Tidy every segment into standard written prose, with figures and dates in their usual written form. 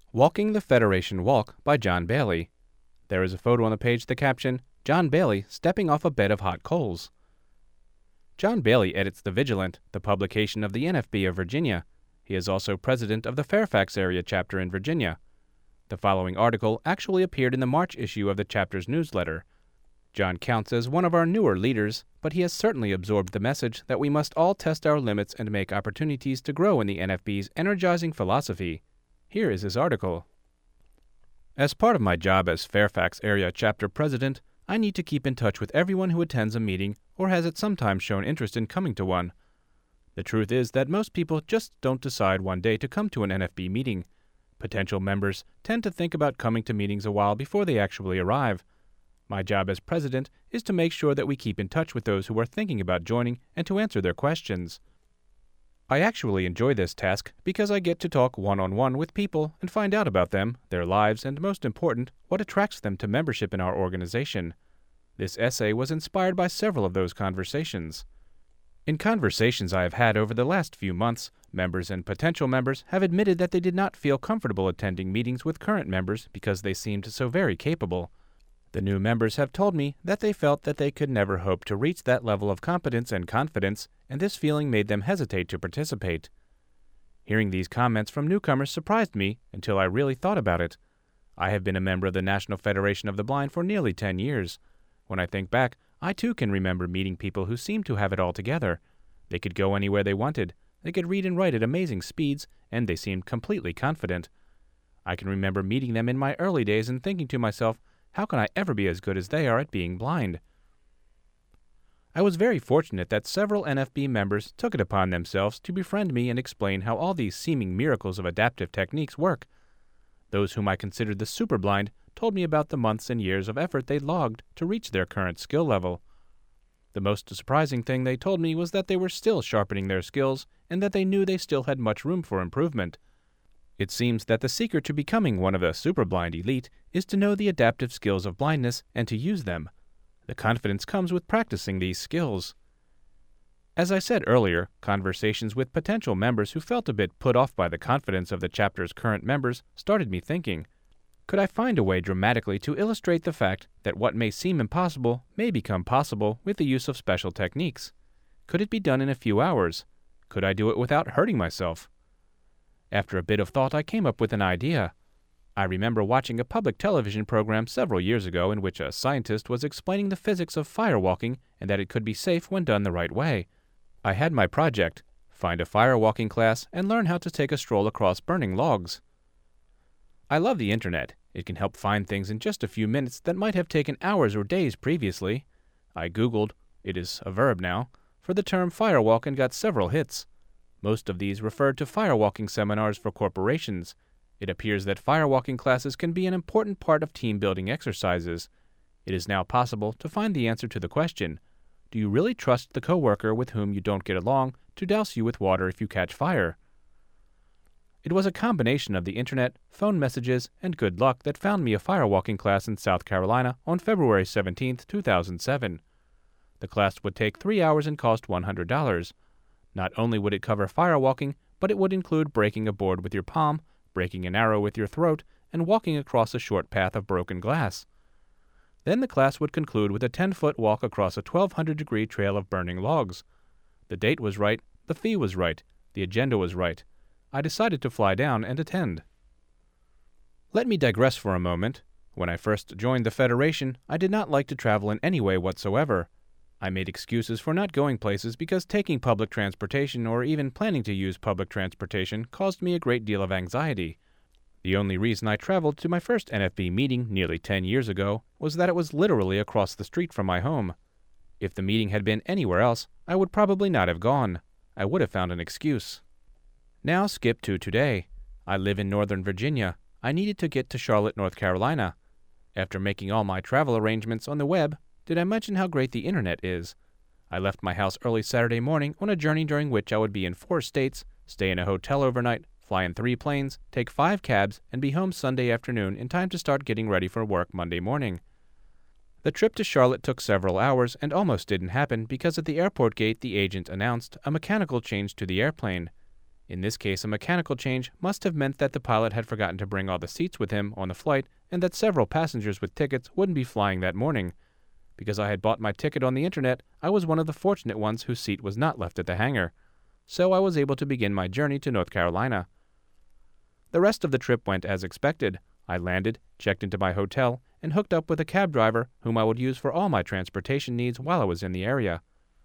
Walking the Federation Walk by John Bailey. There is a photo on the page with the caption, John Bailey stepping off a bed of hot coals. John Bailey edits The Vigilant, the publication of the NFB of Virginia. He is also president of the Fairfax area chapter in Virginia. The following article actually appeared in the March issue of the chapter's newsletter. John counts as one of our newer leaders, but he has certainly absorbed the message that we must all test our limits and make opportunities to grow in the NFB's energizing philosophy. Here is his article. As part of my job as Fairfax area chapter president, I need to keep in touch with everyone who attends a meeting or has at some time shown interest in coming to one. The truth is that most people just don't decide one day to come to an NFB meeting. Potential members tend to think about coming to meetings a while before they actually arrive. My job as president is to make sure that we keep in touch with those who are thinking about joining and to answer their questions. I actually enjoy this task because I get to talk one-on-one with people and find out about them, their lives, and most important, what attracts them to membership in our organization. This essay was inspired by several of those conversations. In conversations I have had over the last few months, members and potential members have admitted that they did not feel comfortable attending meetings with current members because they seemed so very capable. The new members have told me that they felt that they could never hope to reach that level of competence and confidence, and this feeling made them hesitate to participate. Hearing these comments from newcomers surprised me until I really thought about it. I have been a member of the National Federation of the Blind for nearly 10 years. When I think back, I too can remember meeting people who seemed to have it all together. They could go anywhere they wanted, they could read and write at amazing speeds, and they seemed completely confident. I can remember meeting them in my early days and thinking to myself, how can I ever be as good as they are at being blind? I was very fortunate that several NFB members took it upon themselves to befriend me and explain how all these seeming miracles of adaptive techniques work. Those whom I considered the super blind told me about the months and years of effort they logged to reach their current skill level. The most surprising thing they told me was that they were still sharpening their skills and that they knew they still had much room for improvement. It seems that the secret to becoming one of the super blind elite is to know the adaptive skills of blindness and to use them. The confidence comes with practicing these skills. As I said earlier, conversations with potential members who felt a bit put off by the confidence of the chapter's current members started me thinking, could I find a way dramatically to illustrate the fact that what may seem impossible may become possible with the use of special techniques? Could it be done in a few hours? Could I do it without hurting myself? After a bit of thought, I came up with an idea. I remember watching a public television program several years ago in which a scientist was explaining the physics of firewalking and that it could be safe when done the right way. I had my project, find a firewalking class and learn how to take a stroll across burning logs. I love the internet. It can help find things in just a few minutes that might have taken hours or days previously. I Googled, it is a verb now, for the term firewalk and got several hits. Most of these referred to firewalking seminars for corporations. It appears that firewalking classes can be an important part of team-building exercises. It is now possible to find the answer to the question, do you really trust the coworker with whom you don't get along to douse you with water if you catch fire? It was a combination of the internet, phone messages, and good luck that found me a firewalking class in South Carolina on February 17, 2007. The class would take 3 hours and cost $100. Not only would it cover firewalking, but it would include breaking a board with your palm, breaking an arrow with your throat, and walking across a short path of broken glass. Then the class would conclude with a 10-foot walk across a 1,200-degree trail of burning logs. The date was right, the fee was right, the agenda was right. I decided to fly down and attend. Let me digress for a moment. When I first joined the Federation, I did not like to travel in any way whatsoever. I made excuses for not going places because taking public transportation or even planning to use public transportation caused me a great deal of anxiety. The only reason I traveled to my first NFB meeting nearly 10 years ago was that it was literally across the street from my home. If the meeting had been anywhere else, I would probably not have gone. I would have found an excuse. Now skip to today. I live in Northern Virginia. I needed to get to Charlotte, North Carolina. After making all my travel arrangements on the web, did I mention how great the internet is? I left my house early Saturday morning on a journey during which I would be in 4 states, stay in a hotel overnight, fly in 3 planes, take 5 cabs, and be home Sunday afternoon in time to start getting ready for work Monday morning. The trip to Charlotte took several hours and almost didn't happen because at the airport gate the agent announced a mechanical change to the airplane. In this case, a mechanical change must have meant that the pilot had forgotten to bring all the seats with him on the flight and that several passengers with tickets wouldn't be flying that morning. Because I had bought my ticket on the internet, I was one of the fortunate ones whose seat was not left at the hangar. So I was able to begin my journey to North Carolina. The rest of the trip went as expected. I landed, checked into my hotel, and hooked up with a cab driver whom I would use for all my transportation needs while I was in the area.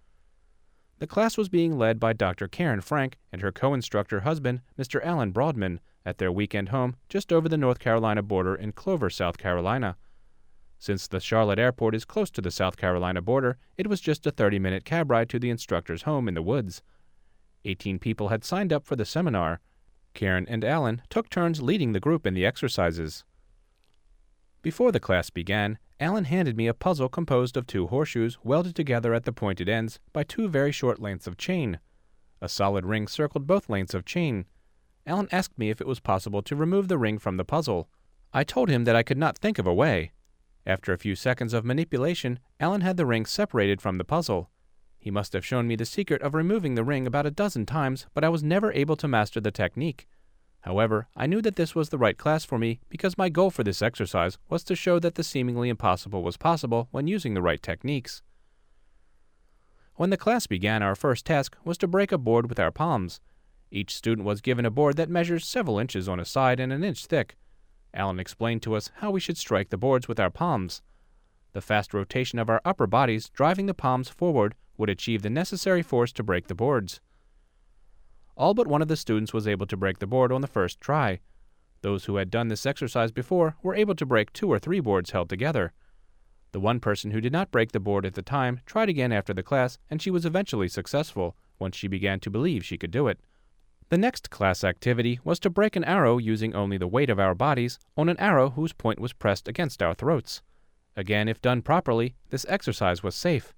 The class was being led by Dr. Karen Frank and her co-instructor husband, Mr. Alan Broadman, at their weekend home just over the North Carolina border in Clover, South Carolina. Since the Charlotte airport is close to the South Carolina border, it was just a 30-minute cab ride to the instructor's home in the woods. 18 people had signed up for the seminar. Karen and Alan took turns leading the group in the exercises. Before the class began, Alan handed me a puzzle composed of 2 horseshoes welded together at the pointed ends by 2 very short lengths of chain. A solid ring circled both lengths of chain. Alan asked me if it was possible to remove the ring from the puzzle. I told him that I could not think of a way. After a few seconds of manipulation, Alan had the ring separated from the puzzle. He must have shown me the secret of removing the ring about a dozen times, but I was never able to master the technique. However, I knew that this was the right class for me because my goal for this exercise was to show that the seemingly impossible was possible when using the right techniques. When the class began, our first task was to break a board with our palms. Each student was given a board that measures several inches on a side and an inch thick. Alan explained to us how we should strike the boards with our palms. The fast rotation of our upper bodies driving the palms forward would achieve the necessary force to break the boards. All but one of the students was able to break the board on the first try. Those who had done this exercise before were able to break 2 or 3 boards held together. The one person who did not break the board at the time tried again after the class, and she was eventually successful once she began to believe she could do it. The next class activity was to break an arrow using only the weight of our bodies on an arrow whose point was pressed against our throats. Again, if done properly, this exercise was safe.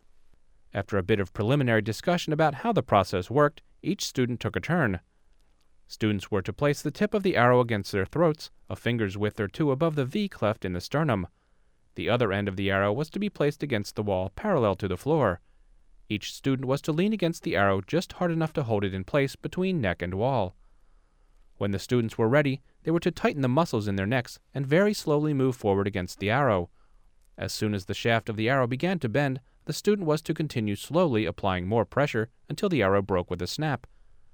After a bit of preliminary discussion about how the process worked, each student took a turn. Students were to place the tip of the arrow against their throats, a finger's width or 2 above the V cleft in the sternum. The other end of the arrow was to be placed against the wall parallel to the floor. Each student was to lean against the arrow just hard enough to hold it in place between neck and wall. When the students were ready, they were to tighten the muscles in their necks and very slowly move forward against the arrow. As soon as the shaft of the arrow began to bend, the student was to continue slowly applying more pressure until the arrow broke with a snap.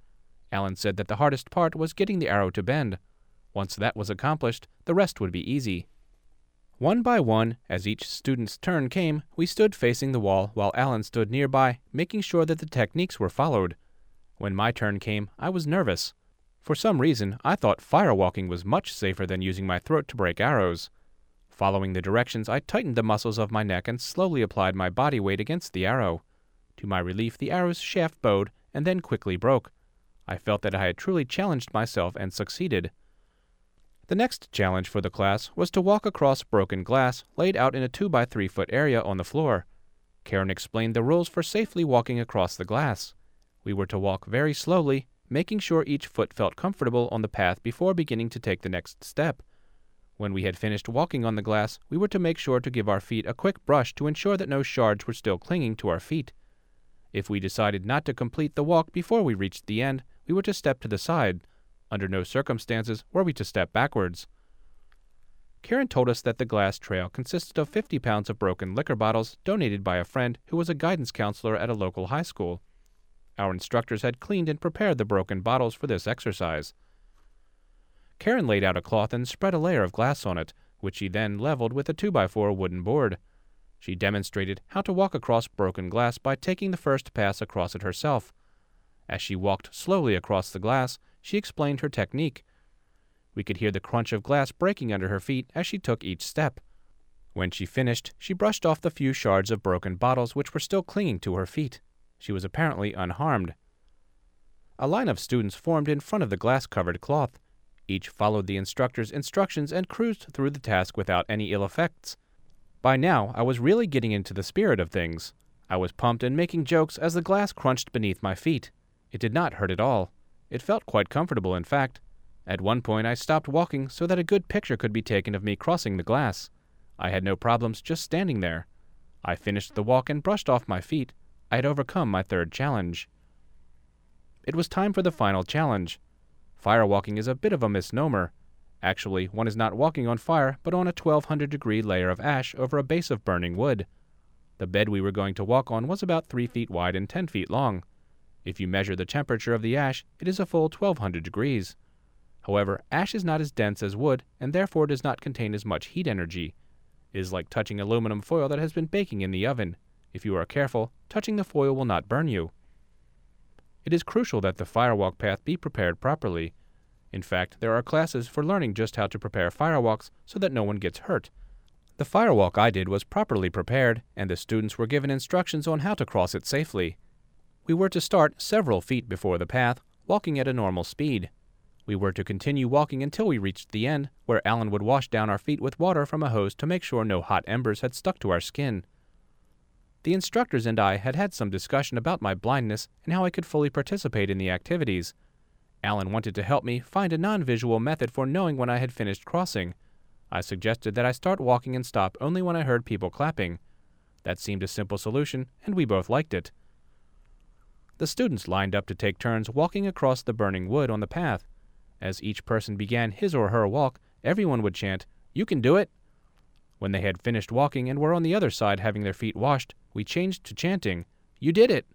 Alan said that the hardest part was getting the arrow to bend. Once that was accomplished, the rest would be easy. One by one, as each student's turn came, we stood facing the wall while Alan stood nearby, making sure that the techniques were followed. When my turn came, I was nervous. For some reason, I thought firewalking was much safer than using my throat to break arrows. Following the directions, I tightened the muscles of my neck and slowly applied my body weight against the arrow. To my relief, the arrow's shaft bowed and then quickly broke. I felt that I had truly challenged myself and succeeded. The next challenge for the class was to walk across broken glass laid out in a 2x3 foot area on the floor. Karen explained the rules for safely walking across the glass. We were to walk very slowly, making sure each foot felt comfortable on the path before beginning to take the next step. When we had finished walking on the glass, we were to make sure to give our feet a quick brush to ensure that no shards were still clinging to our feet. If we decided not to complete the walk before we reached the end, we were to step to the side. Under no circumstances were we to step backwards. Karen told us that the glass trail consisted of 50 pounds of broken liquor bottles donated by a friend who was a guidance counselor at a local high school. Our instructors had cleaned and prepared the broken bottles for this exercise. Karen laid out a cloth and spread a layer of glass on it, which she then leveled with a 2x4 wooden board. She demonstrated how to walk across broken glass by taking the first pass across it herself. As she walked slowly across the glass, she explained her technique. We could hear the crunch of glass breaking under her feet as she took each step. When she finished, she brushed off the few shards of broken bottles which were still clinging to her feet. She was apparently unharmed. A line of students formed in front of the glass-covered cloth. Each followed the instructor's instructions and cruised through the task without any ill effects. By now, I was really getting into the spirit of things. I was pumped and making jokes as the glass crunched beneath my feet. It did not hurt at all. It felt quite comfortable, in fact. At one point, I stopped walking so that a good picture could be taken of me crossing the glass. I had no problems just standing there. I finished the walk and brushed off my feet. I had overcome my third challenge. It was time for the final challenge. Firewalking is a bit of a misnomer. Actually, one is not walking on fire, but on a 1200-degree layer of ash over a base of burning wood. The bed we were going to walk on was about 3 feet wide and 10 feet long. If you measure the temperature of the ash, it is a full 1200 degrees. However, ash is not as dense as wood and therefore does not contain as much heat energy. It is like touching aluminum foil that has been baking in the oven. If you are careful, touching the foil will not burn you. It is crucial that the firewalk path be prepared properly. In fact, there are classes for learning just how to prepare firewalks so that no one gets hurt. The firewalk I did was properly prepared, and the students were given instructions on how to cross it safely. We were to start several feet before the path, walking at a normal speed. We were to continue walking until we reached the end, where Alan would wash down our feet with water from a hose to make sure no hot embers had stuck to our skin. The instructors and I had had some discussion about my blindness and how I could fully participate in the activities. Alan wanted to help me find a non-visual method for knowing when I had finished crossing. I suggested that I start walking and stop only when I heard people clapping. That seemed a simple solution, and we both liked it. The students lined up to take turns walking across the burning wood on the path. As each person began his or her walk, everyone would chant, "You can do it!" When they had finished walking and were on the other side having their feet washed, we changed to chanting, "You did it!"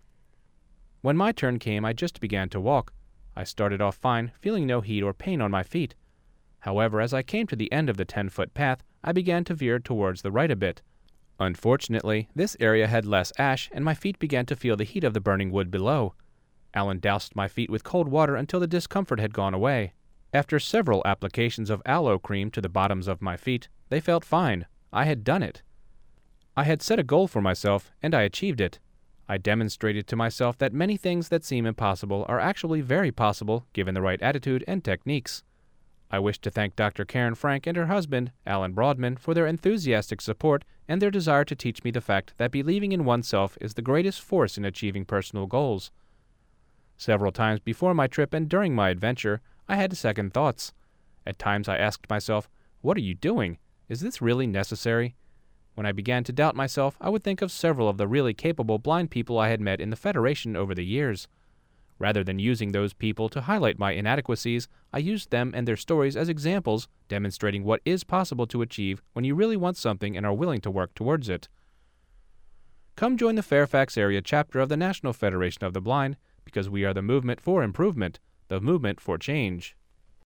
When my turn came, I just began to walk. I started off fine, feeling no heat or pain on my feet. However, as I came to the end of the 10-foot path, I began to veer towards the right a bit. Unfortunately, this area had less ash, and my feet began to feel the heat of the burning wood below. Alan doused my feet with cold water until the discomfort had gone away. After several applications of aloe cream to the bottoms of my feet, they felt fine. I had done it. I had set a goal for myself, and I achieved it. I demonstrated to myself that many things that seem impossible are actually very possible given the right attitude and techniques. I wish to thank Dr. Karen Frank and her husband, Alan Broadman, for their enthusiastic support and their desire to teach me the fact that believing in oneself is the greatest force in achieving personal goals. Several times before my trip and during my adventure, I had second thoughts. At times I asked myself, "What are you doing? Is this really necessary?" When I began to doubt myself, I would think of several of the really capable blind people I had met in the Federation over the years. Rather than using those people to highlight my inadequacies, I used them and their stories as examples demonstrating what is possible to achieve when you really want something and are willing to work towards it. Come join the Fairfax area chapter of the National Federation of the Blind, because we are the movement for improvement, the movement for change.